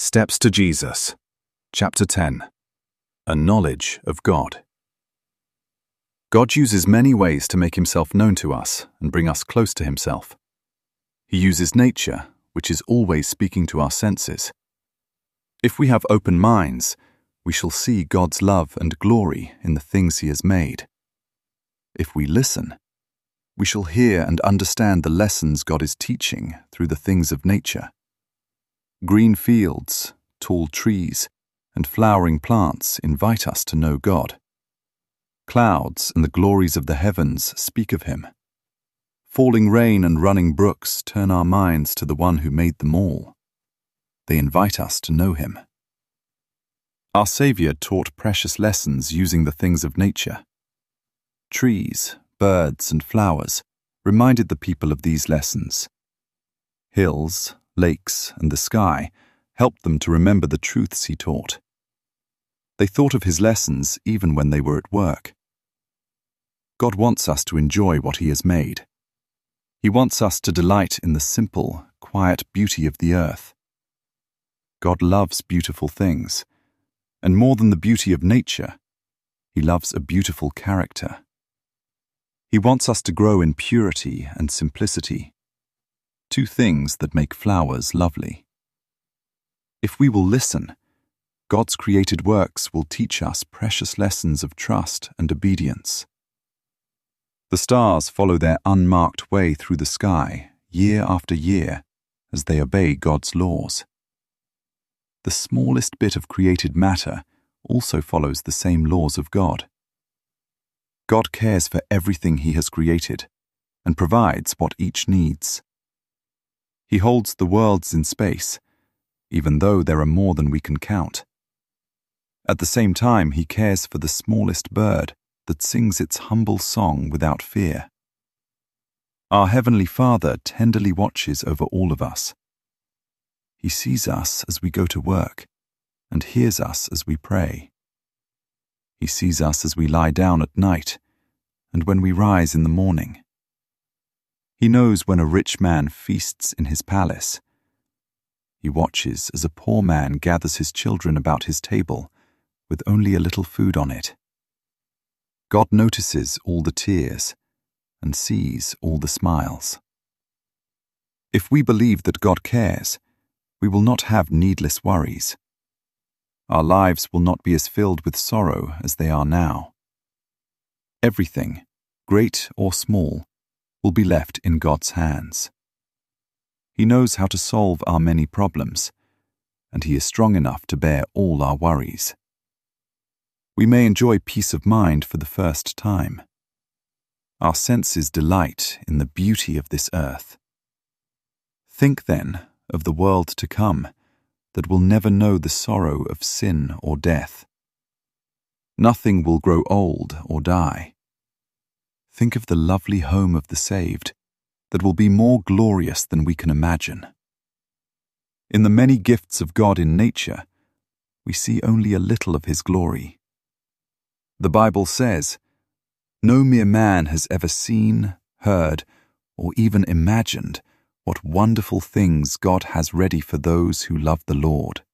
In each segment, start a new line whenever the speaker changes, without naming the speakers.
Steps to Jesus, Chapter 10. A Knowledge of God. God uses many ways to make himself known to us and bring us close to himself. He uses nature, which is always speaking to our senses. If we have open minds, we shall see God's love and glory in the things he has made. If we listen, we shall hear and understand the lessons God is teaching through the things of nature. Green fields, tall trees, and flowering plants invite us to know God. Clouds and the glories of the heavens speak of him. Falling rain and running brooks turn our minds to the one who made them all. They invite us to know him. Our Saviour taught precious lessons using the things of nature. Trees, birds, and flowers reminded the people of these lessons. Hills, lakes, and the sky helped them to remember the truths he taught. They thought of his lessons even when they were at work. God wants us to enjoy what he has made. He wants us to delight in the simple, quiet beauty of the earth. God loves beautiful things, and more than the beauty of nature, he loves a beautiful character. He wants us to grow in purity and simplicity, two things that make flowers lovely. If we will listen, God's created works will teach us precious lessons of trust and obedience. The stars follow their unmarked way through the sky year after year as they obey God's laws. The smallest bit of created matter also follows the same laws of God. God cares for everything he has created and provides what each needs. He holds the worlds in space, even though there are more than we can count. At the same time, he cares for the smallest bird that sings its humble song without fear. Our Heavenly Father tenderly watches over all of us. He sees us as we go to work and hears us as we pray. He sees us as we lie down at night and when we rise in the morning. He knows when a rich man feasts in his palace. He watches as a poor man gathers his children about his table with only a little food on it. God notices all the tears and sees all the smiles. If we believe that God cares, we will not have needless worries. Our lives will not be as filled with sorrow as they are now. Everything, great or small, will be left in God's hands. He knows how to solve our many problems, and he is strong enough to bear all our worries. We may enjoy peace of mind for the first time. Our senses delight in the beauty of this earth. Think then of the world to come that will never know the sorrow of sin or death. Nothing will grow old or die. Think of the lovely home of the saved that will be more glorious than we can imagine. In the many gifts of God in nature, we see only a little of his glory. The Bible says, "No mere man has ever seen, heard, or even imagined what wonderful things God has ready for those who love the Lord."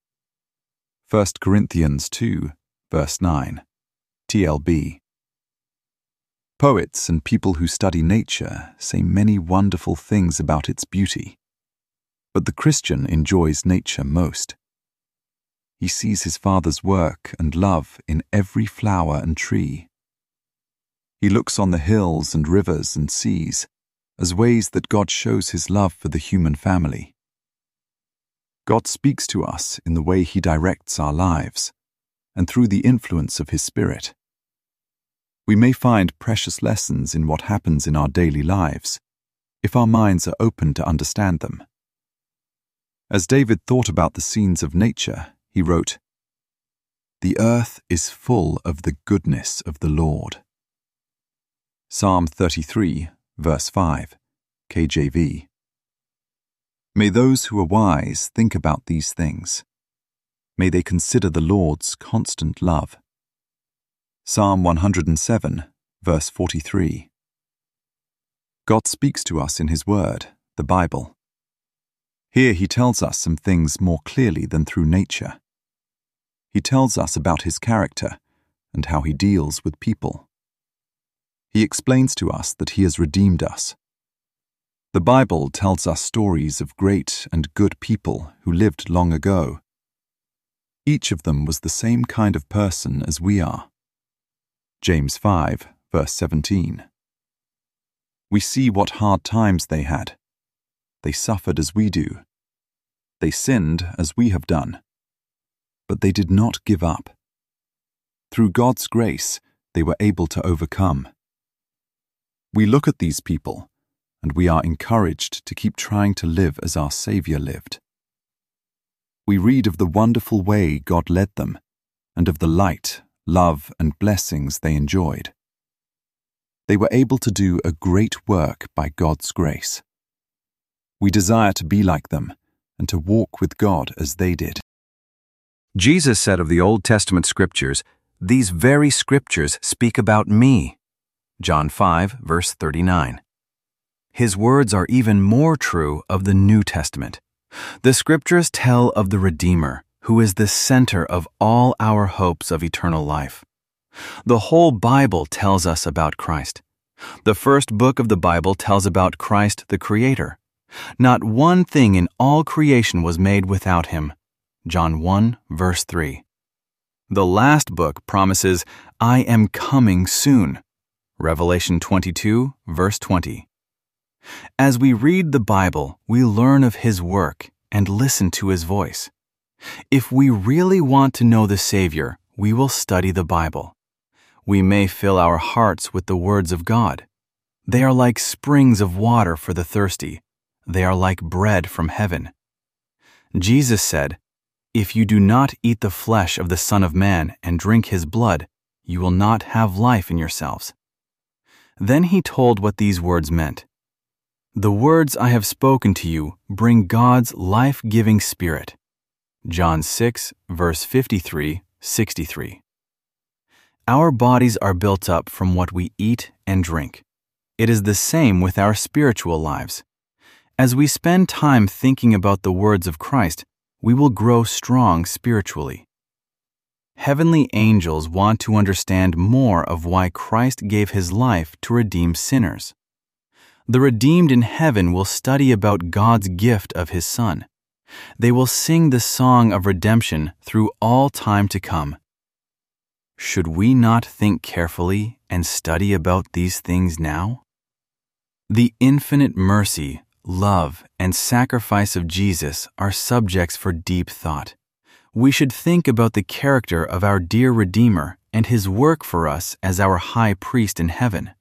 1 Corinthians 2, verse 9, TLB. Poets and people who study nature say many wonderful things about its beauty, but the Christian enjoys nature most. He sees his Father's work and love in every flower and tree. He looks on the hills and rivers and seas as ways that God shows his love for the human family. God speaks to us in the way he directs our lives and through the influence of his Spirit. We may find precious lessons in what happens in our daily lives, if our minds are open to understand them. As David thought about the scenes of nature, he wrote, "The earth is full of the goodness of the Lord." Psalm 33, verse 5, KJV. May those who are wise think about these things. May they consider the Lord's constant love. Psalm 107, verse 43. God speaks to us in his word, the Bible. Here he tells us some things more clearly than through nature. He tells us about his character and how he deals with people. He explains to us that he has redeemed us. The Bible tells us stories of great and good people who lived long ago. Each of them was the same kind of person as we are. James 5, verse 17. We see what hard times they had. They suffered as we do. They sinned as we have done. But they did not give up. Through God's grace, they were able to overcome. We look at these people, and we are encouraged to keep trying to live as our Savior lived. We read of the wonderful way God led them, and of the light, love, and blessings they enjoyed. They were able to do a great work by God's grace. We desire to be like them and to walk with God as they did.
Jesus said of the Old Testament scriptures, "These very scriptures speak about me." John 5, verse 39. His words are even more true of the New Testament. The scriptures tell of the Redeemer, who is the center of all our hopes of eternal life. The whole Bible tells us about Christ. The first book of the Bible tells about Christ the Creator. Not one thing in all creation was made without him. John 1, verse 3. The last book promises, "I am coming soon." Revelation 22, verse 20. As we read the Bible, we learn of his work and listen to his voice. If we really want to know the Savior, we will study the Bible. We may fill our hearts with the words of God. They are like springs of water for the thirsty. They are like bread from heaven. Jesus said, "If you do not eat the flesh of the Son of Man and drink his blood, you will not have life in yourselves." Then he told what these words meant. "The words I have spoken to you bring God's life-giving Spirit." John 6, verse 53, 63. Our bodies are built up from what we eat and drink. It is the same with our spiritual lives. As we spend time thinking about the words of Christ, we will grow strong spiritually. Heavenly angels want to understand more of why Christ gave his life to redeem sinners. The redeemed in heaven will study about God's gift of his Son. They will sing the song of redemption through all time to come. Should we not think carefully and study about these things now? The infinite mercy, love, and sacrifice of Jesus are subjects for deep thought. We should think about the character of our dear Redeemer and his work for us as our high priest in heaven.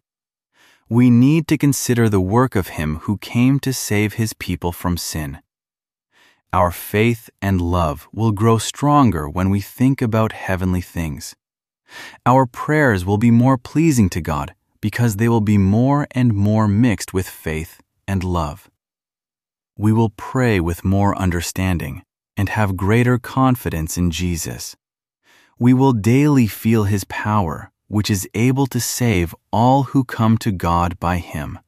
We need to consider the work of him who came to save his people from sin. Our faith and love will grow stronger when we think about heavenly things. Our prayers will be more pleasing to God because they will be more and more mixed with faith and love. We will pray with more understanding and have greater confidence in Jesus. We will daily feel his power, which is able to save all who come to God by him.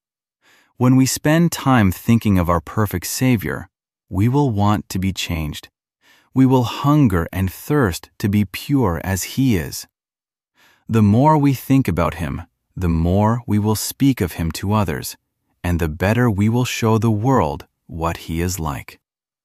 When we spend time thinking of our perfect Savior, we will want to be changed. We will hunger and thirst to be pure as he is. The more we think about him, the more we will speak of him to others, and the better we will show the world what he is like.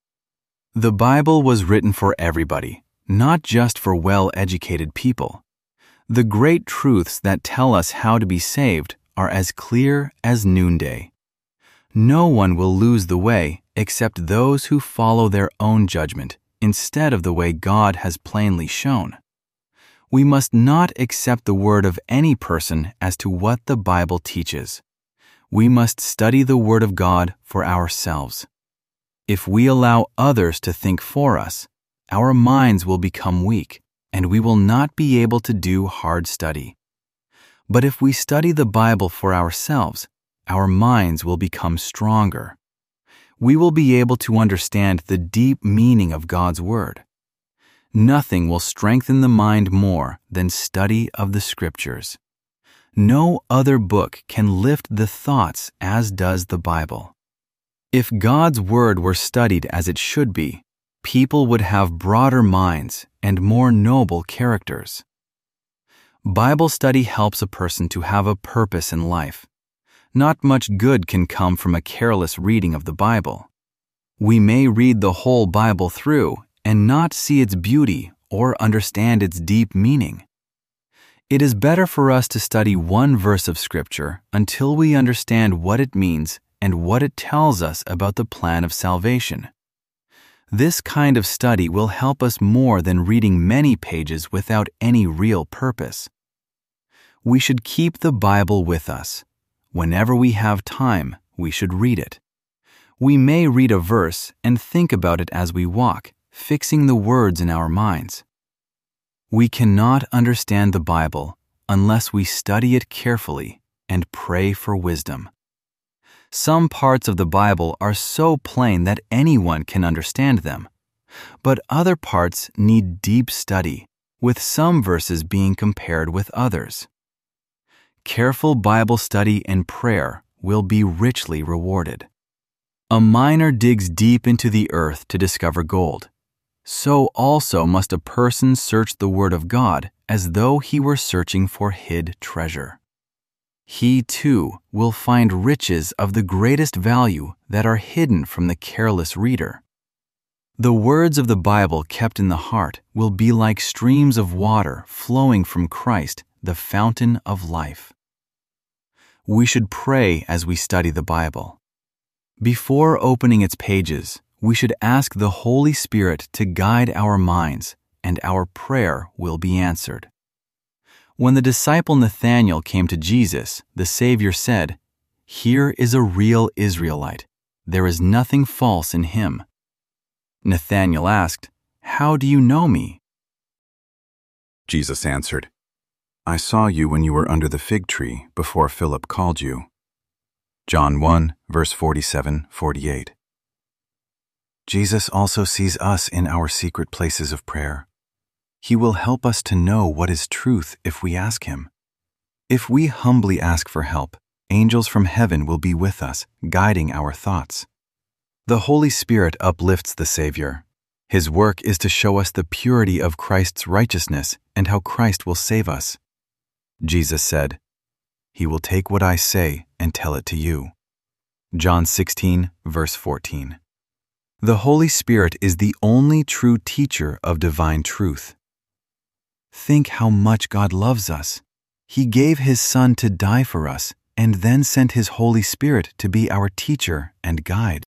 The Bible was written for everybody, not just for well-educated people. The great truths that tell us how to be saved are as clear as noonday. No one will lose the way except those who follow their own judgment instead of the way God has plainly shown. We must not accept the word of any person as to what the Bible teaches. We must study the Word of God for ourselves. If we allow others to think for us, our minds will become weak, and we will not be able to do hard study. But if we study the Bible for ourselves, our minds will become stronger. We will be able to understand the deep meaning of God's Word. Nothing will strengthen the mind more than study of the Scriptures. No other book can lift the thoughts as does the Bible. If God's Word were studied as it should be, people would have broader minds and more noble characters. Bible study helps a person to have a purpose in life. Not much good can come from a careless reading of the Bible. We may read the whole Bible through and not see its beauty or understand its deep meaning. It is better for us to study one verse of Scripture until we understand what it means and what it tells us about the plan of salvation. This kind of study will help us more than reading many pages without any real purpose. We should keep the Bible with us. Whenever we have time, we should read it. We may read a verse and think about it as we walk, fixing the words in our minds. We cannot understand the Bible unless we study it carefully and pray for wisdom. Some parts of the Bible are so plain that anyone can understand them, but other parts need deep study, with some verses being compared with others. Careful Bible study and prayer will be richly rewarded. A miner digs deep into the earth to discover gold. So also must a person search the Word of God as though he were searching for hid treasure. He, too, will find riches of the greatest value that are hidden from the careless reader. The words of the Bible kept in the heart will be like streams of water flowing from Christ, the fountain of life. We should pray as we study the Bible. Before opening its pages, we should ask the Holy Spirit to guide our minds, and our prayer will be answered. When the disciple Nathanael came to Jesus, the Savior said, "Here is a real Israelite. There is nothing false in him." Nathanael asked, "How do you know me?"
Jesus answered, "I saw you when you were under the fig tree before Philip called you." John 1, verse 47-48. Jesus also sees us in our secret places of prayer. He will help us to know what is truth if we ask Him. If we humbly ask for help, angels from heaven will be with us, guiding our thoughts. The Holy Spirit uplifts the Savior. His work is to show us the purity of Christ's righteousness and how Christ will save us. Jesus said, "He will take what I say and tell it to you." John 16, verse 14. The Holy Spirit is the only true teacher of divine truth. Think how much God loves us. He gave His Son to die for us and then sent His Holy Spirit to be our teacher and guide.